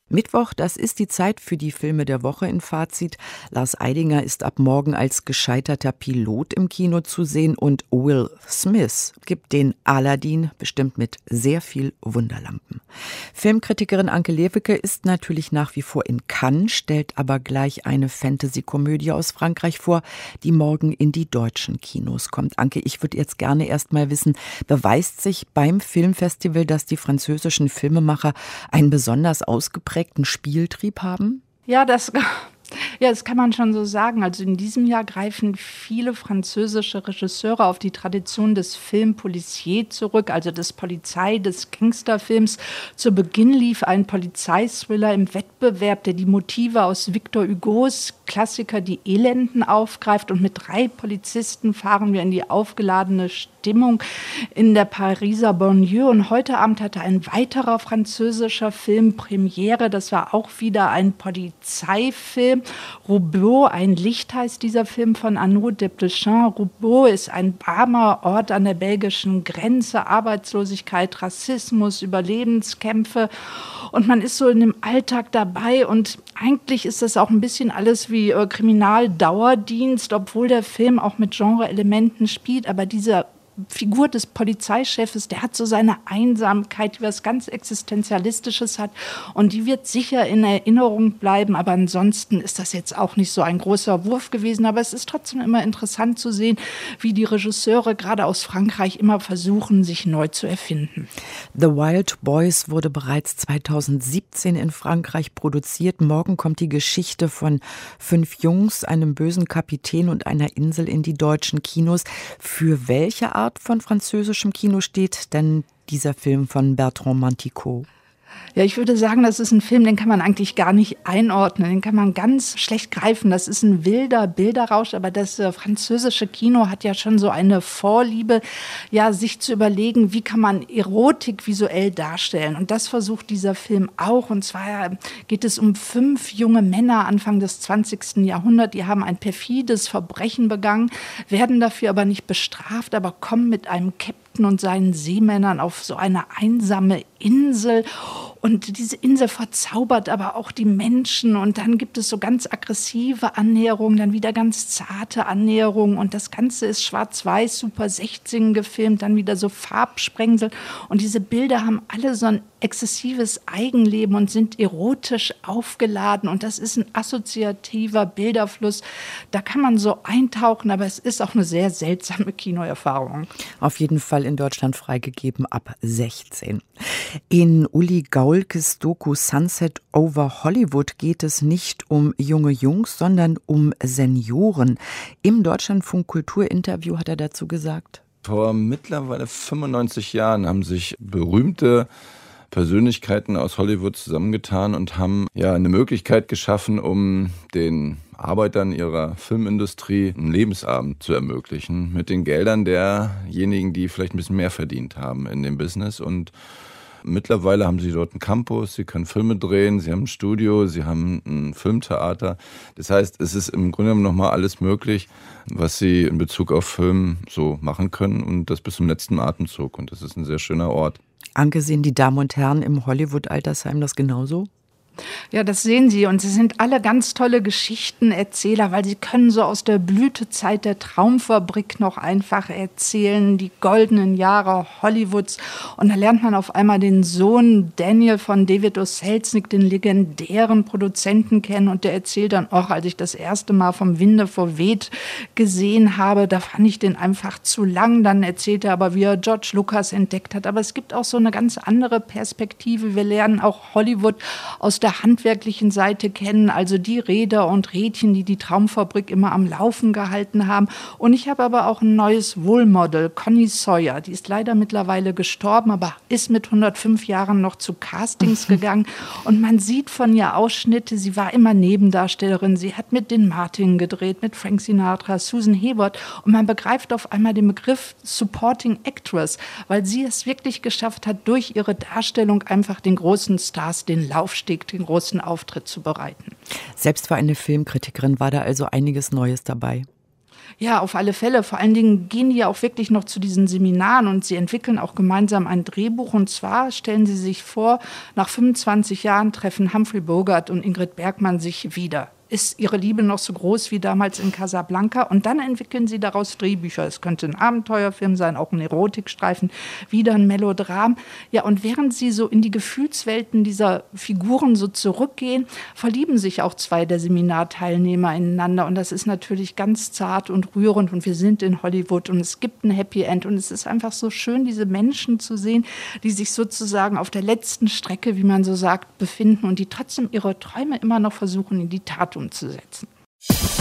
Mittwoch, das ist die Zeit für die Filme der Woche in Fazit. Lars Eidinger ist ab morgen als gescheiterter Pilot im Kino zu sehen und Will Smith gibt den Aladdin bestimmt mit sehr viel Wunderlampen. Filmkritikerin Anke Lewicke ist natürlich nach wie vor in Cannes, stellt aber gleich eine Fantasy-Komödie aus Frankreich vor, die morgen in die deutschen Kinos kommt. Anke, ich würde jetzt gerne erst mal wissen, beweist sich beim Filmfestival, dass die französischen Filmemacher einen besonders ausgeprägten Spieltrieb haben? Ja, das kann man schon so sagen. Also in diesem Jahr greifen viele französische Regisseure auf die Tradition des Film policier zurück, also des des Gangsterfilms. Zu Beginn lief ein Polizeithriller im Wettbewerb, der die Motive aus Victor Hugos Klassiker Die Elenden aufgreift. Und mit 3 Polizisten fahren wir in die aufgeladene Stimmung in der Pariser Banlieue. Und heute Abend hatte ein weiterer französischer Film Premiere. Das war auch wieder ein Polizeifilm. Roubaix, ein Licht heißt dieser Film von Arnaud Desplechin. Roubaix ist ein armer Ort an der belgischen Grenze. Arbeitslosigkeit, Rassismus, Überlebenskämpfe. Und man ist so in dem Alltag dabei. Und eigentlich ist das auch ein bisschen alles wie Kriminaldauerdienst, obwohl der Film auch mit Genre-Elementen spielt. Aber dieser Figur des Polizeichefs, der hat so seine Einsamkeit, die was ganz Existenzialistisches hat und die wird sicher in Erinnerung bleiben, aber ansonsten ist das jetzt auch nicht so ein großer Wurf gewesen, aber es ist trotzdem immer interessant zu sehen, wie die Regisseure gerade aus Frankreich immer versuchen, sich neu zu erfinden. The Wild Boys wurde bereits 2017 in Frankreich produziert. Morgen kommt die Geschichte von 5 Jungs, einem bösen Kapitän und einer Insel in die deutschen Kinos. Für welche Art von französischem Kino steht denn dieser Film von Bertrand Manticot? Ja, ich würde sagen, das ist ein Film, den kann man eigentlich gar nicht einordnen. Den kann man ganz schlecht greifen. Das ist ein wilder Bilderrausch, aber das französische Kino hat ja schon so eine Vorliebe, ja, sich zu überlegen, wie kann man Erotik visuell darstellen. Und das versucht dieser Film auch. Und zwar geht es um 5 junge Männer Anfang des 20. Jahrhunderts. Die haben ein perfides Verbrechen begangen, werden dafür aber nicht bestraft, aber kommen mit einem Captain und seinen Seemännern auf so eine einsame Insel. Und diese Insel verzaubert aber auch die Menschen. Und dann gibt es so ganz aggressive Annäherungen, dann wieder ganz zarte Annäherungen. Und das Ganze ist schwarz-weiß, Super 16 gefilmt, dann wieder so Farbsprengsel. Und diese Bilder haben alle so ein exzessives Eigenleben und sind erotisch aufgeladen. Und das ist ein assoziativer Bilderfluss. Da kann man so eintauchen, aber es ist auch eine sehr seltsame Kinoerfahrung. Auf jeden Fall in Deutschland freigegeben ab 16. In Uli Gaulkes Doku Sunset over Hollywood geht es nicht um junge Jungs, sondern um Senioren. Im Deutschlandfunk Kultur-Interview hat er dazu gesagt: Vor mittlerweile 95 Jahren haben sich berühmte Persönlichkeiten aus Hollywood zusammengetan und haben eine Möglichkeit geschaffen, um den Arbeitern ihrer Filmindustrie einen Lebensabend zu ermöglichen mit den Geldern derjenigen, die vielleicht ein bisschen mehr verdient haben in dem Business. Und mittlerweile haben sie dort einen Campus, sie können Filme drehen, sie haben ein Studio, sie haben ein Filmtheater. Das heißt, es ist im Grunde genommen nochmal alles möglich, was sie in Bezug auf Film so machen können, und das bis zum letzten Atemzug. Und das ist ein sehr schöner Ort. Anke, sehen die Damen und Herren im Hollywood-Altersheim das genauso? Ja, das sehen Sie. Und Sie sind alle ganz tolle Geschichtenerzähler, weil Sie können so aus der Blütezeit der Traumfabrik noch einfach erzählen, die goldenen Jahre Hollywoods. Und da lernt man auf einmal den Sohn Daniel von David O. Selznick, den legendären Produzenten, kennen. Und der erzählt dann auch, als ich das erste Mal vom Winde verweht gesehen habe, da fand ich den einfach zu lang. Dann erzählt er aber, wie er George Lucas entdeckt hat. Aber es gibt auch so eine ganz andere Perspektive. Wir lernen auch Hollywood aus der handwerklichen Seite kennen, also die Räder und Rädchen, die die Traumfabrik immer am Laufen gehalten haben. Und ich habe aber auch ein neues Wohlmodel, Connie Sawyer. Die ist leider mittlerweile gestorben, aber ist mit 105 Jahren noch zu Castings gegangen. Und man sieht von ihr Ausschnitte, sie war immer Nebendarstellerin. Sie hat mit Dean Martin gedreht, mit Frank Sinatra, Susan Hayward. Und man begreift auf einmal den Begriff Supporting Actress, weil sie es wirklich geschafft hat, durch ihre Darstellung einfach den großen Stars den Laufsteg, den großen Auftritt zu bereiten. Selbst für eine Filmkritikerin war da also einiges Neues dabei. Ja, auf alle Fälle. Vor allen Dingen gehen die ja auch wirklich noch zu diesen Seminaren und sie entwickeln auch gemeinsam ein Drehbuch. Und zwar stellen sie sich vor, nach 25 Jahren treffen Humphrey Bogart und Ingrid Bergman sich wieder. Ist ihre Liebe noch so groß wie damals in Casablanca? Und dann entwickeln sie daraus Drehbücher. Es könnte ein Abenteuerfilm sein, auch ein Erotikstreifen, wieder ein Melodram. Ja, und während sie so in die Gefühlswelten dieser Figuren so zurückgehen, verlieben sich auch zwei der Seminarteilnehmer ineinander. Und das ist natürlich ganz zart und rührend. Und wir sind in Hollywood und es gibt ein Happy End. Und es ist einfach so schön, diese Menschen zu sehen, die sich sozusagen auf der letzten Strecke, wie man so sagt, befinden und die trotzdem ihre Träume immer noch versuchen, in die Tat umzusetzen.